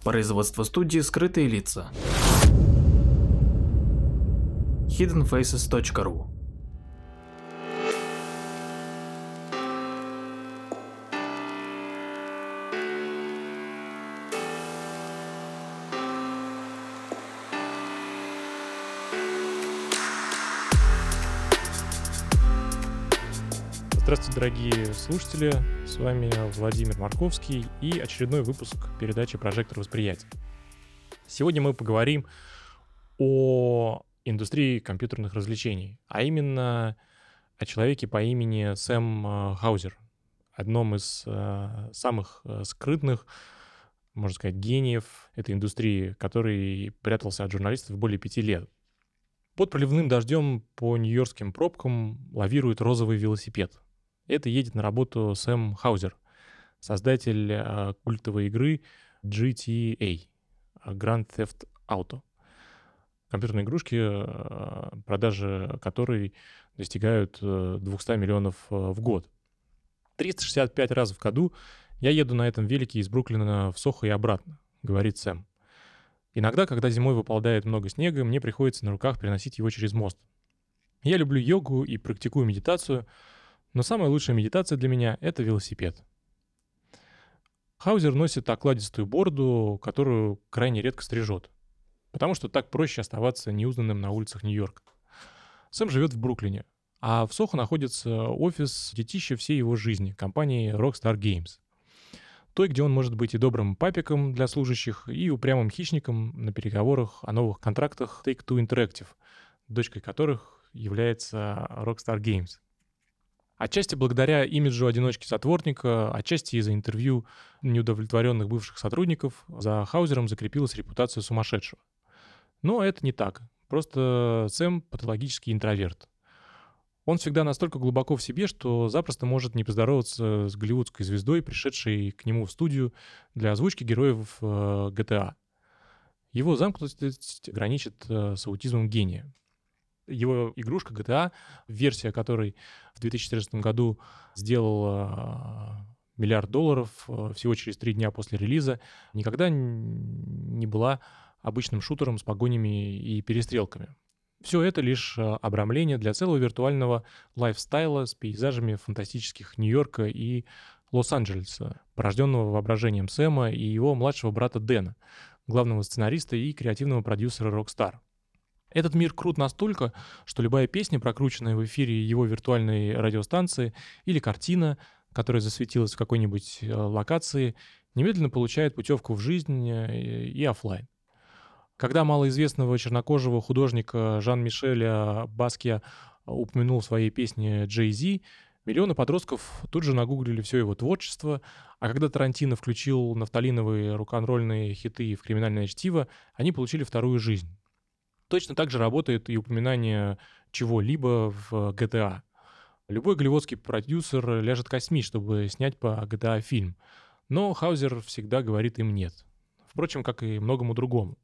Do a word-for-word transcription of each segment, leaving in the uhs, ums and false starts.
Производство студии «Скрытые лица». хидден фейсес точка ру. Здравствуйте, дорогие слушатели, с вами Владимир Марковский и очередной выпуск передачи «Прожектор восприятия». Сегодня мы поговорим о индустрии компьютерных развлечений, а именно о человеке по имени Сэм Хаузер, одном из э, самых скрытных, можно сказать, гениев этой индустрии, который прятался от журналистов более пяти лет. Под проливным дождем по нью-йоркским пробкам лавирует розовый велосипед. Это едет на работу Сэм Хаузер, создатель э, культовой игры джи ти эй, Grand Theft Auto. Компьютерные игрушки, э, продажи которой достигают э, двести миллионов э, в год. триста шестьдесят пять раз в году я еду на этом велике из Бруклина в Сохо и обратно, говорит Сэм. Иногда, когда зимой выпадает много снега, мне приходится на руках переносить его через мост. Я люблю йогу и практикую медитацию, но самая лучшая медитация для меня — это велосипед. Хаузер носит окладистую бороду, которую крайне редко стрижет, потому что так проще оставаться неузнанным на улицах Нью-Йорка. Сэм живет в Бруклине, а в Сохо находится офис детища всей его жизни, компании Rockstar Games. Той, где он может быть и добрым папиком для служащих, и упрямым хищником на переговорах о новых контрактах Take-Two Interactive, дочкой которых является Rockstar Games. Отчасти благодаря имиджу одиночки-затворника, отчасти из-за интервью неудовлетворенных бывших сотрудников, за Хаузером закрепилась репутация сумасшедшего. Но это не так. Просто Сэм патологический интроверт. Он всегда настолько глубоко в себе, что запросто может не поздороваться с голливудской звездой, пришедшей к нему в студию для озвучки героев джи ти эй. Его замкнутость граничит с аутизмом гения. Его игрушка джи ти эй, версия которой в две тысячи четырнадцатом году сделала миллиард долларов всего через три дня после релиза, никогда не была обычным шутером с погонями и перестрелками. Все это лишь обрамление для целого виртуального лайфстайла с пейзажами фантастических Нью-Йорка и Лос-Анджелеса, порожденного воображением Сэма и его младшего брата Дэна, главного сценариста и креативного продюсера Rockstar. Этот мир крут настолько, что любая песня, прокрученная в эфире его виртуальной радиостанции, или картина, которая засветилась в какой-нибудь локации, немедленно получает путевку в жизнь и офлайн. Когда малоизвестного чернокожего художника Жан-Мишеля Баския упомянул в своей песне Jay-Z, миллионы подростков тут же нагуглили все его творчество, а когда Тарантино включил нафталиновые рок-н-ролльные хиты в криминальное чтиво, они получили вторую жизнь. Точно так же работает и упоминание чего-либо в джи ти эй. Любой голливудский продюсер ляжет костьми, чтобы снять по джи ти эй фильм, но Хаузер всегда говорит им «нет». Впрочем, как и многому другому.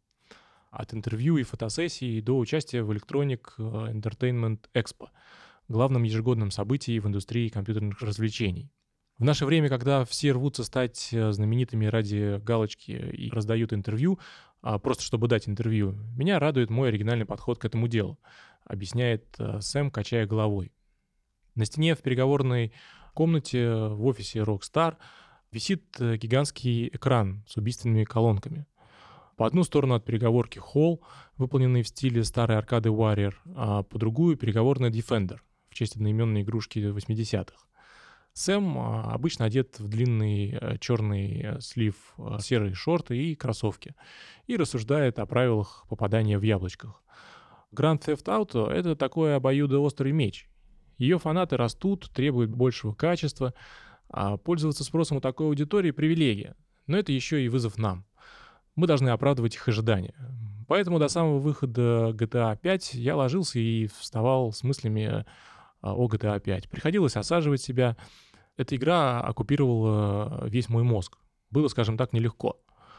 От интервью и фотосессий до участия в Electronic Entertainment Expo, главном ежегодном событии в индустрии компьютерных развлечений. В наше время, когда все рвутся стать знаменитыми ради галочки и раздают интервью, просто чтобы дать интервью, меня радует мой оригинальный подход к этому делу, объясняет Сэм, качая головой. На стене в переговорной комнате в офисе Rockstar висит гигантский экран с убийственными колонками. По одну сторону от переговорки холл, выполненный в стиле старой аркады Warrior, а по другую переговорная Defender в честь одноименной игрушки восьмидесятых. Сэм обычно одет в длинный черный слив, серые шорты и кроссовки и рассуждает о правилах попадания в яблочках. Grand Theft Auto — это такой обоюдоострый меч. Ее фанаты растут, требуют большего качества, а пользоваться спросом у такой аудитории — привилегия. Но это еще и вызов нам. Мы должны оправдывать их ожидания. Поэтому до самого выхода джи ти эй пять я ложился и вставал с мыслями о джи ти эй пять. Приходилось осаживать себя. Эта игра оккупировала весь мой мозг. Было, скажем так, нелегко.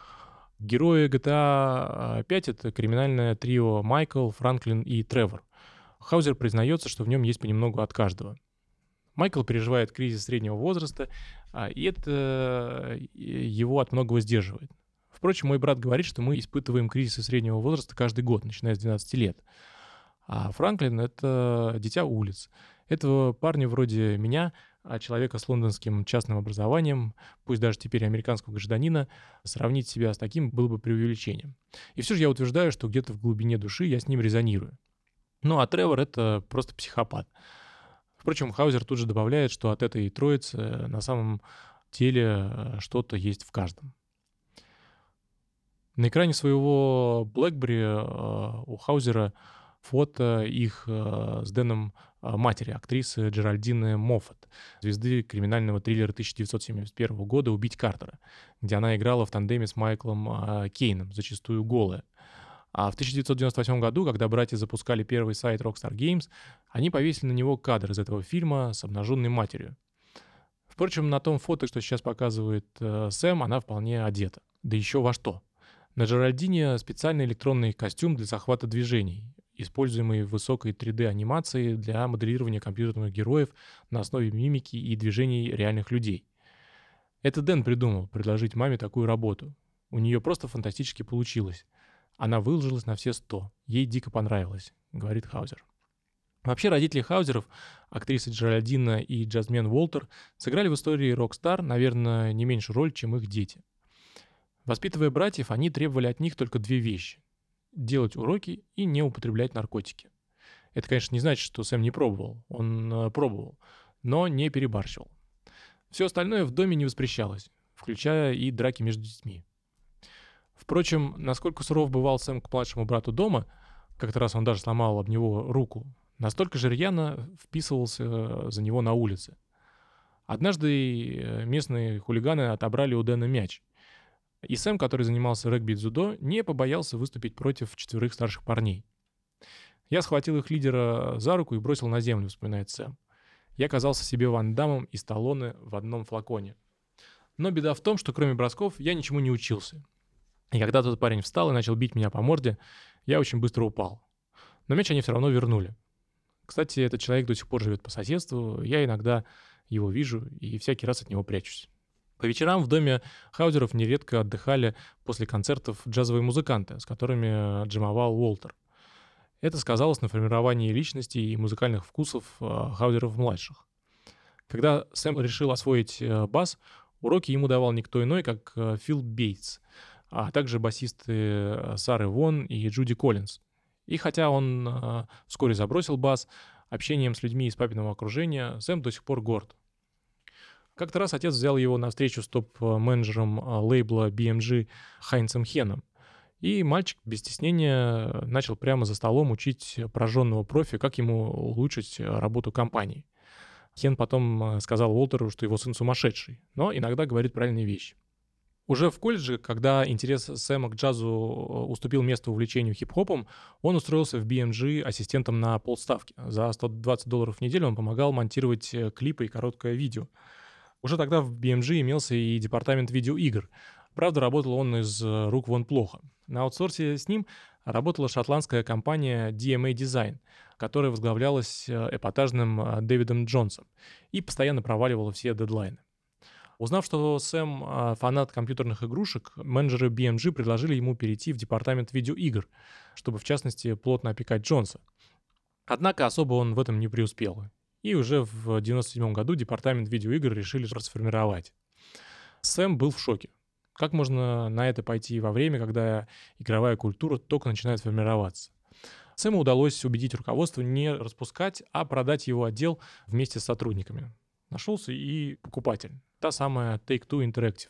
Герои джи ти эй пять — это криминальное трио Майкл, Франклин и Тревор. Хаузер признается, что в нем есть понемногу от каждого. Майкл переживает кризис среднего возраста, и это его от многого сдерживает. Впрочем, мой брат говорит, что мы испытываем кризисы среднего возраста каждый год, начиная с двенадцати лет. А Франклин — это дитя улиц. Этого парня вроде меня, а человека с лондонским частным образованием, пусть даже теперь американского гражданина, сравнить себя с таким было бы преувеличением. И все же я утверждаю, что где-то в глубине души я с ним резонирую. Ну а Тревор — это просто психопат. Впрочем, Хаузер тут же добавляет, что от этой троицы на самом деле э, что-то есть в каждом. На экране своего BlackBerry э, у Хаузера фото их э, с Дэном э, матери, актрисы Джеральдины Моффат, звезды криминального триллера тысяча девятьсот семьдесят первого года «Убить Картера», где она играла в тандеме с Майклом э, Кейном, зачастую голая. А в тысяча девятьсот девяносто восьмом году, когда братья запускали первый сайт Rockstar Games, они повесили на него кадр из этого фильма с обнаженной матерью. Впрочем, на том фото, что сейчас показывает э, Сэм, она вполне одета. Да еще во что. На Джеральдине специальный электронный костюм для захвата движений, используемый в высокой три дэ-анимации для моделирования компьютерных героев на основе мимики и движений реальных людей. Это Дэн придумал предложить маме такую работу. У нее просто фантастически получилось. Она выложилась на все сто. Ей дико понравилось, говорит Хаузер. Вообще, родители Хаузеров, актрисы Джеральдина и Джазмен Уолтер, сыграли в истории Rockstar, наверное, не меньшую роль, чем их дети. Воспитывая братьев, они требовали от них только две вещи – делать уроки и не употреблять наркотики. Это, конечно, не значит, что Сэм не пробовал. Он э, пробовал, но не перебарщивал. Все остальное в доме не воспрещалось, включая и драки между детьми. Впрочем, насколько суров бывал Сэм к младшему брату дома, как-то раз он даже сломал об него руку, настолько же рьяно вписывался за него на улице. Однажды местные хулиганы отобрали у Дэна мяч, и Сэм, который занимался регби и дзюдо, не побоялся выступить против четверых старших парней. «Я схватил их лидера за руку и бросил на землю», — вспоминает Сэм. «Я казался себе Ван Даммом и Сталлоне в одном флаконе. Но беда в том, что кроме бросков я ничему не учился. И когда тот парень встал и начал бить меня по морде, я очень быстро упал. Но мяч они все равно вернули. Кстати, этот человек до сих пор живет по соседству, я иногда его вижу и всякий раз от него прячусь». По вечерам в доме Хаузеров нередко отдыхали после концертов джазовые музыканты, с которыми джемовал Уолтер. Это сказалось на формировании личности и музыкальных вкусов Хаузеров-младших. Когда Сэм решил освоить бас, уроки ему давал никто иной, как Фил Бейтс, а также басисты Сары Вон и Джуди Коллинз. И хотя он вскоре забросил бас, общением с людьми из папиного окружения Сэм до сих пор горд. Как-то раз отец взял его на встречу с топ-менеджером лейбла би эм джи Хайнцем Хеном, и мальчик без стеснения начал прямо за столом учить прожженного профи, как ему улучшить работу компании. Хен потом сказал Уолтеру, что его сын сумасшедший, но иногда говорит правильные вещи. Уже в колледже, когда интерес Сэма к джазу уступил место увлечению хип-хопом, он устроился в би эм джи ассистентом на полставки. За сто двадцать долларов в неделю он помогал монтировать клипы и короткое видео. Уже тогда в би эм джи имелся и департамент видеоигр. Правда, работал он из рук вон плохо. На аутсорсе с ним работала шотландская компания ди эм эй Design, которая возглавлялась эпатажным Дэвидом Джонсом и постоянно проваливала все дедлайны. Узнав, что Сэм фанат компьютерных игрушек, менеджеры би эм джи предложили ему перейти в департамент видеоигр, чтобы, в частности, плотно опекать Джонса. Однако особо он в этом не преуспел. И уже в девяносто седьмом году департамент видеоигр решили расформировать. Сэм был в шоке. Как можно на это пойти во время, когда игровая культура только начинает формироваться? Сэму удалось убедить руководство не распускать, а продать его отдел вместе с сотрудниками. Нашелся и покупатель. Та самая Take-Two Interactive.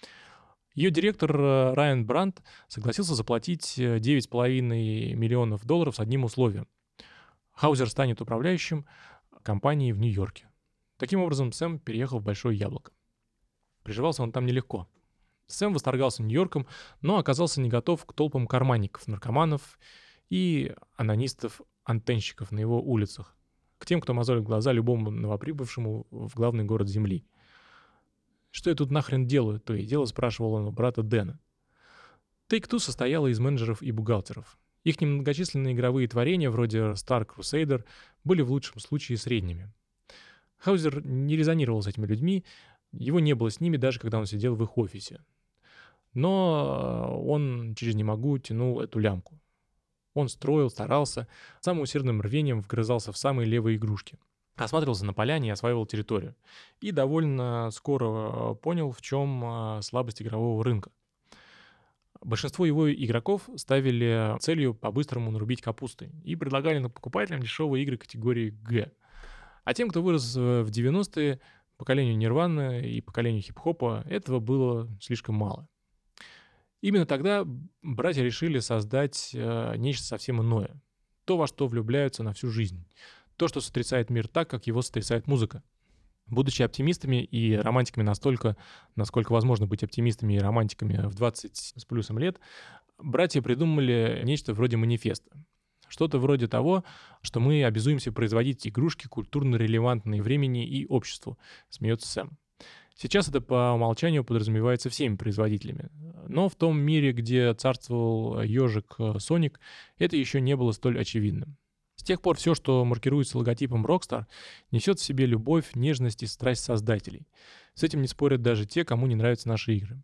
Ее директор Райан Брандт согласился заплатить девять с половиной миллионов долларов с одним условием. Хаузер станет управляющим компании в Нью-Йорке. Таким образом, Сэм переехал в Большое Яблоко. Приживался он там нелегко. Сэм восторгался Нью-Йорком, но оказался не готов к толпам карманников, наркоманов и анонистов-антенщиков на его улицах, к тем, кто мозолит глаза любому новоприбывшему в главный город Земли. «Что я тут нахрен делаю?» — то и дело спрашивал он у брата Дэна. Take-Two состояла из менеджеров и бухгалтеров. Их немногочисленные игровые творения, вроде Star Crusader, были в лучшем случае средними. Хаузер не резонировал с этими людьми, его не было с ними, даже когда он сидел в их офисе. Но э, он через «не могу» тянул эту лямку. Он строил, старался, самым усердным рвением вгрызался в самые левые игрушки. Осматривался на поляне и осваивал территорию. И довольно скоро э, понял, в чем э, слабость игрового рынка. Большинство его игроков ставили целью по-быстрому нарубить капусты и предлагали на покупателям дешевые игры категории Г. А тем, кто вырос э, в девяностые, поколению Нирваны и поколению хип-хопа, этого было слишком мало. Именно тогда братья решили создать э, нечто совсем иное. То, во что влюбляются на всю жизнь. То, что сотрясает мир так, как его сотрясает музыка. Будучи оптимистами и романтиками настолько, насколько возможно быть оптимистами и романтиками в двадцать с плюсом лет, братья придумали нечто вроде манифеста. Что-то вроде того, что мы обязуемся производить игрушки культурно релевантные времени и обществу, смеется Сэм. Сейчас это по умолчанию подразумевается всеми производителями. Но в том мире, где царствовал ежик Соник, это еще не было столь очевидным. С тех пор все, что маркируется логотипом Rockstar, несет в себе любовь, нежность и страсть создателей. С этим не спорят даже те, кому не нравятся наши игры.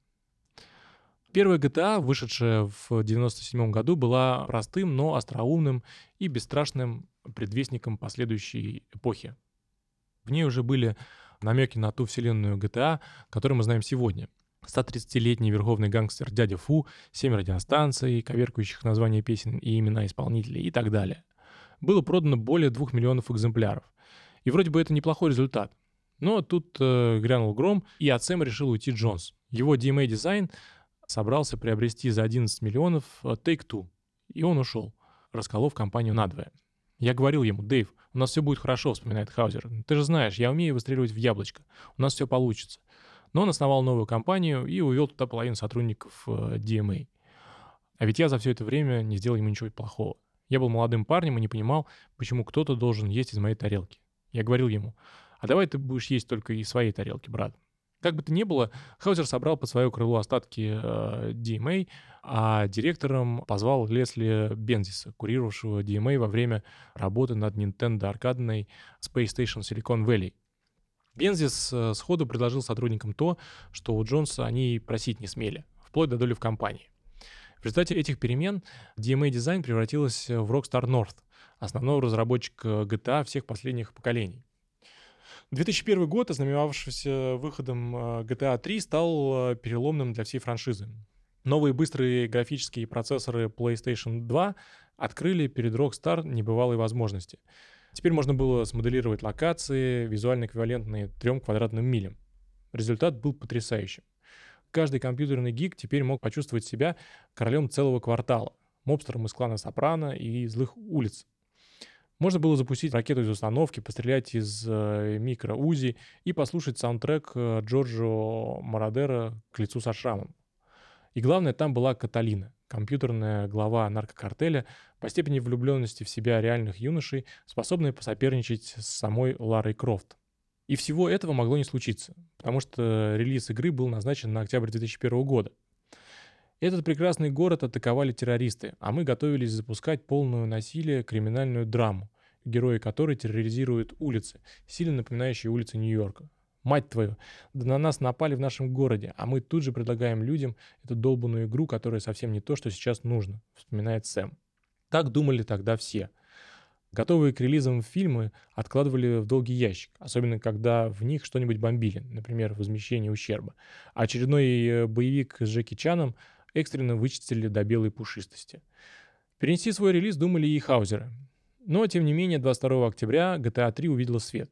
Первая джи ти эй, вышедшая в девяносто седьмом году, была простым, но остроумным и бесстрашным предвестником последующей эпохи. В ней уже были намеки на ту вселенную джи ти эй, которую мы знаем сегодня. сто тридцатилетний верховный гангстер дядя Фу, семь радиостанций, коверкающих названия песен и имена исполнителей и так далее. Было продано более двух миллионов экземпляров. И вроде бы это неплохой результат. Но тут э, грянул гром, и от Сэма решил уйти Джонс. Его ди эм эй Design собрался приобрести за одиннадцать миллионов Take-Two. И он ушел, расколов компанию надвое. Я говорил ему: «Дэйв, у нас все будет хорошо», — вспоминает Хаузер. «Ты же знаешь, я умею выстреливать в яблочко. У нас все получится». Но он основал новую компанию и увел туда половину сотрудников э, ди эм эй. А ведь я за все это время не сделал ему ничего плохого. Я был молодым парнем и не понимал, почему кто-то должен есть из моей тарелки. Я говорил ему: «А давай ты будешь есть только из своей тарелки, брат». Как бы то ни было, Хаузер собрал под свое крыло остатки э, ди эм эй, а директором позвал Лесли Бензиса, курировавшего ди эм эй во время работы над Nintendo аркадной Space Station Silicon Valley. Бензис э, сходу предложил сотрудникам то, что у Джонса они просить не смели, вплоть до доли в компании. В результате этих перемен ди эм эй Design превратилась в Rockstar North, основного разработчика джи ти эй всех последних поколений. две тысячи первый год, ознаменовавшийся выходом джи ти эй три, стал переломным для всей франшизы. Новые быстрые графические процессоры PlayStation два открыли перед Rockstar небывалые возможности. Теперь можно было смоделировать локации, визуально эквивалентные трем квадратным милям. Результат был потрясающим. Каждый компьютерный гик теперь мог почувствовать себя королем целого квартала, мобстером из клана Сопрано и злых улиц. Можно было запустить ракету из установки, пострелять из э, микро-узи и послушать саундтрек э, Джорджо Мородера «К лицу со шрамом». И главное, там была Каталина, компьютерная глава наркокартеля, по степени влюбленности в себя реальных юношей, способная посоперничать с самой Ларой Крофт. И всего этого могло не случиться, потому что релиз игры был назначен на октябрь две тысячи первого года. Этот прекрасный город атаковали террористы, а мы готовились запускать полную насилие криминальную драму, герои которой терроризируют улицы, сильно напоминающие улицы Нью-Йорка. Мать твою, да на нас напали в нашем городе, а мы тут же предлагаем людям эту долбанную игру, которая совсем не то, что сейчас нужно, вспоминает Сэм. Так думали тогда все. Готовые к релизам фильмы откладывали в долгий ящик, особенно когда в них что-нибудь бомбили, например, возмещение ущерба. А очередной боевик с Джеки Чаном экстренно вычистили до белой пушистости. Перенести свой релиз думали и Хаузеры. Но, тем не менее, двадцать второго октября джи ти эй три увидела свет.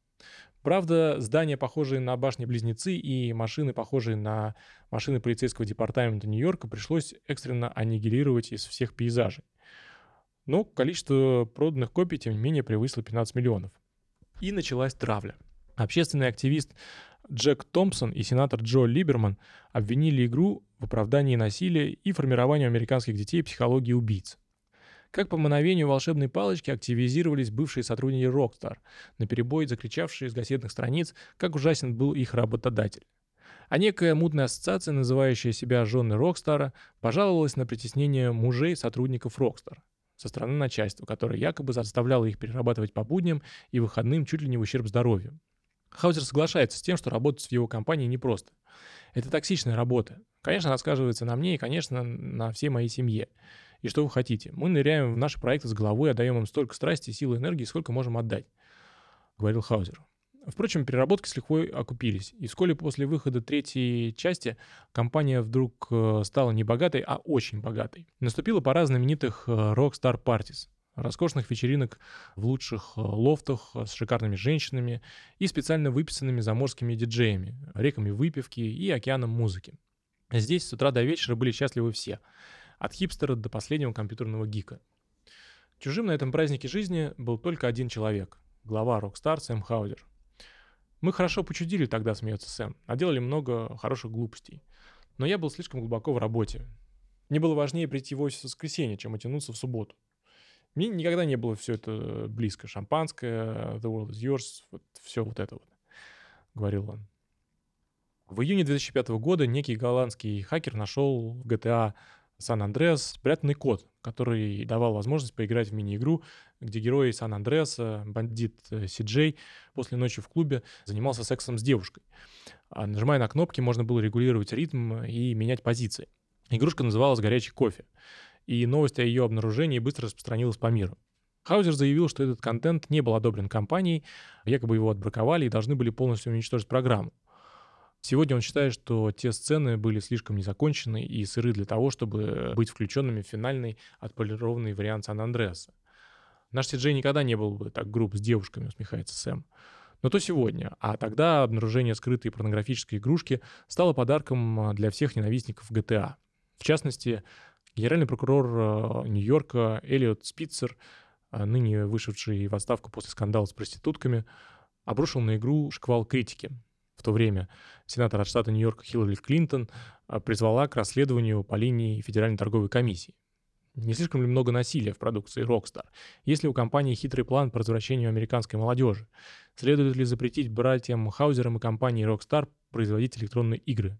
Правда, здания, похожие на башни-близнецы, и машины, похожие на машины полицейского департамента Нью-Йорка, пришлось экстренно аннигилировать из всех пейзажей. Но количество проданных копий, тем не менее, превысило пятнадцать миллионов. И началась травля. Общественный активист Джек Томпсон и сенатор Джо Либерман обвинили игру в оправдании насилия и формировании американских детей психологии убийц. Как по мановению волшебной палочки активизировались бывшие сотрудники Rockstar, наперебой закричавшие с газетных страниц, как ужасен был их работодатель. А некая мутная ассоциация, называющая себя «Жены Рокстара», пожаловалась на притеснение мужей сотрудников Rockstar со стороны начальства, которое якобы заставляло их перерабатывать по будням и выходным чуть ли не в ущерб здоровью. Хаузер соглашается с тем, что работать в его компании непросто. Это токсичная работа. Конечно, она сказывается на мне и, конечно, на всей моей семье. И что вы хотите? Мы ныряем в наши проекты с головой, отдаем им столько страсти, силы, энергии, сколько можем отдать, говорил Хаузер. Впрочем, переработки с лихвой окупились, и вскоре после выхода третьей части компания вдруг э, стала не богатой, а очень богатой. Наступила пора знаменитых э, Rockstar Parties, роскошных вечеринок в лучших э, лофтах э, с шикарными женщинами и специально выписанными заморскими диджеями, реками выпивки и океаном музыки. Здесь с утра до вечера были счастливы все, от хипстера до последнего компьютерного гика. Чужим на этом празднике жизни был только один человек — глава Rockstar Сэм Хаузер. Мы хорошо почудили тогда, смеется Сэм, наделали много хороших глупостей. Но я был слишком глубоко в работе. Мне было важнее прийти в офис в воскресенье, чем оттянуться в субботу. Мне никогда не было все это близко. Шампанское, The World is Yours, вот все вот это вот, говорил он. В июне две тысячи пятого года некий голландский хакер нашел в джи ти эй Сан-Андреас спрятанный код, который давал возможность поиграть в мини-игру, где герой Сан-Андреаса, бандит Си Джей, после ночи в клубе занимался сексом с девушкой. А нажимая на кнопки, можно было регулировать ритм и менять позиции. Игрушка называлась «Горячий кофе», и новость о ее обнаружении быстро распространилась по миру. Хаузер заявил, что этот контент не был одобрен компанией, якобы его отбраковали и должны были полностью уничтожить программу. Сегодня он считает, что те сцены были слишком незакончены и сыры для того, чтобы быть включенными в финальный отполированный вариант Сан-Андреаса. Наш Си Джей никогда не был бы так груб с девушками, усмехается Сэм. Но то сегодня, а тогда обнаружение скрытой порнографической игрушки стало подарком для всех ненавистников джи ти эй. В частности, генеральный прокурор Нью-Йорка Элиот Спитцер, ныне вышедший в отставку после скандала с проститутками, обрушил на игру шквал критики. В то время сенатор от штата Нью-Йорк Хиллари Клинтон призвала к расследованию по линии Федеральной торговой комиссии. Не слишком ли много насилия в продукции Rockstar? Есть ли у компании хитрый план по развращению американской молодежи? Следует ли запретить братьям Хаузерам и компании Rockstar производить электронные игры?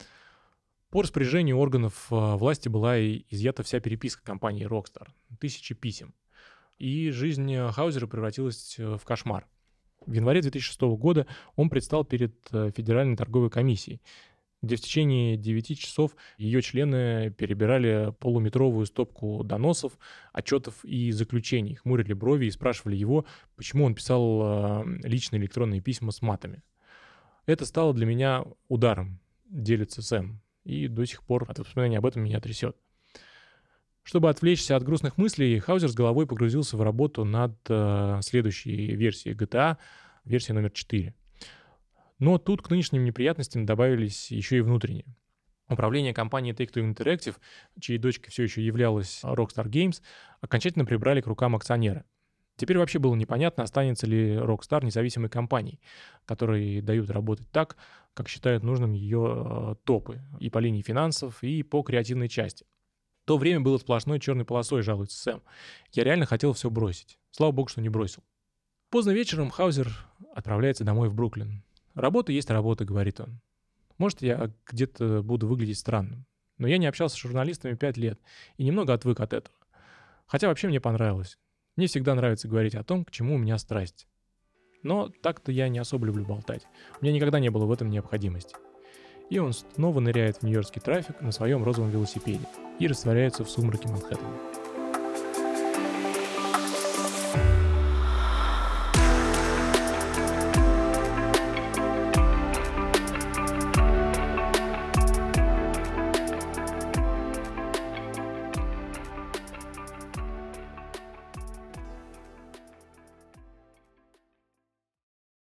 По распоряжению органов власти была изъята вся переписка компании Rockstar, тысячи писем. И жизнь Хаузера превратилась в кошмар. В январе две тысячи шестого года он предстал перед Федеральной торговой комиссией, где в течение девяти часов ее члены перебирали полуметровую стопку доносов, отчетов и заключений, хмурили брови и спрашивали его, почему он писал личные электронные письма с матами. Это стало для меня ударом, делится Сэм, и до сих пор от воспоминаний об этом меня трясет. Чтобы отвлечься от грустных мыслей, Хаузер с головой погрузился в работу над э, следующей версией джи ти эй, версией номер четыре. Но тут к нынешним неприятностям добавились еще и внутренние. Управление компанией Take-Two Interactive, чьей дочкой все еще являлась Rockstar Games, окончательно прибрали к рукам акционеры. Теперь вообще было непонятно, останется ли Rockstar независимой компанией, которые дают работать так, как считают нужным ее э, топы, и по линии финансов, и по креативной части. То время было сплошной черной полосой, жалуется Сэм. Я реально хотел все бросить. Слава богу, что не бросил. Поздно вечером Хаузер отправляется домой в Бруклин. Работа есть работа, говорит он. Может, я где-то буду выглядеть странным. Но я не общался с журналистами пять лет и немного отвык от этого. Хотя вообще мне понравилось. Мне всегда нравится говорить о том, к чему у меня страсть. Но так-то я не особо люблю болтать. У меня никогда не было в этом необходимости. И он снова ныряет в нью-йоркский трафик на своем розовом велосипеде и растворяется в сумраке Манхэттена.